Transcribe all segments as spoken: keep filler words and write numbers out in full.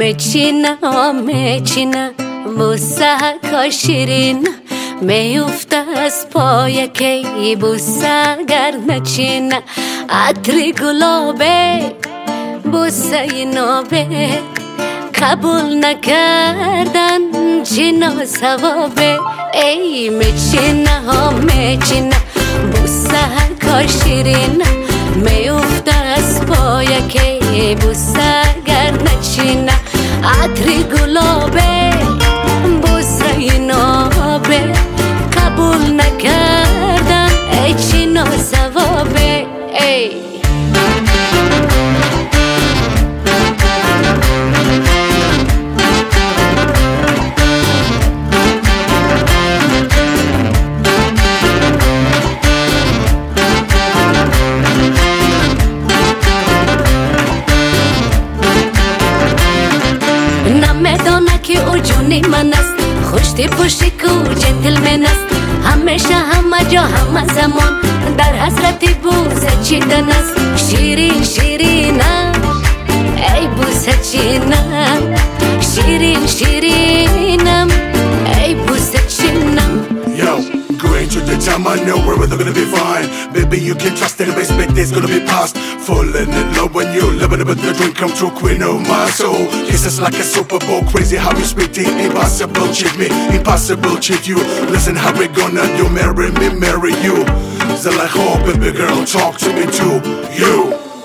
مچینا مچینا بوسه کا شیرین میفته از پای کی بوسه گر نچینا عطر گلابه بوسه نابه قبول نکردن جنا ثوابه ای مچینا مچینا بوسه کا شیرین میفته از پای کی بوسه گر نچینا عطر گلابه بوسه نابه قبول نکردن ای چی ناثوابه ای نمیدانه که او جونی من است خوشتی پوشی کو جنتلمن است همیشه همه جا همه زمان در حسرت بوسه چیدن است شیرین شیرینم ای بوسه چینم شیرین شیرینم ای بوسه چینم Yo, going through the time I know we're really gonna be fine. Baby, you can trust it, expect it's gonna be past. Falling in love when you live in it, but the dream come true, queen of my soul. This is like a Super Bowl, crazy how you speak the impossible, cheat me, impossible, cheat you. Listen, how we gonna do, marry me, marry you. So like, oh, baby girl, talk to me too, you.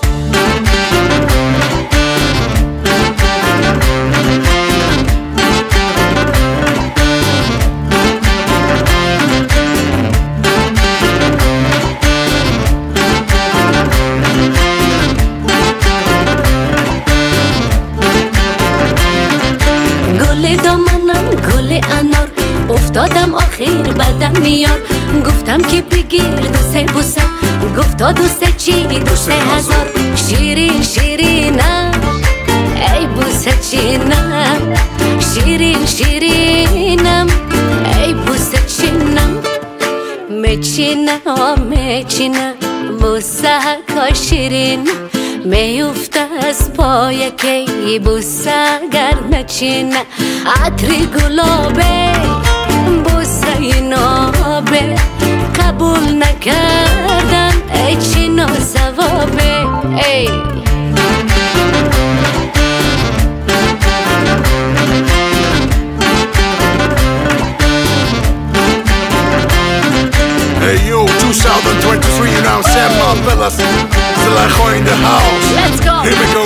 انار افتادم آخر بدم میاد گفتم که بگیر دوسته بوسه گفتا دوسته چی دوسته هزار شیرین شیرینم ای بوسه چینم شیرین شیرینم ای بوسه چینم مچینا مچینا بوسه کا شیرین میفته از پای کی بوسه گر نچینا عطر گلابه بوسه نابه قبول نکردن ای چی ناثوابه ای Hey yo, twenty twenty-three, you know what I'm saying, my fellas. Still like in the house. Let's go. Here we go.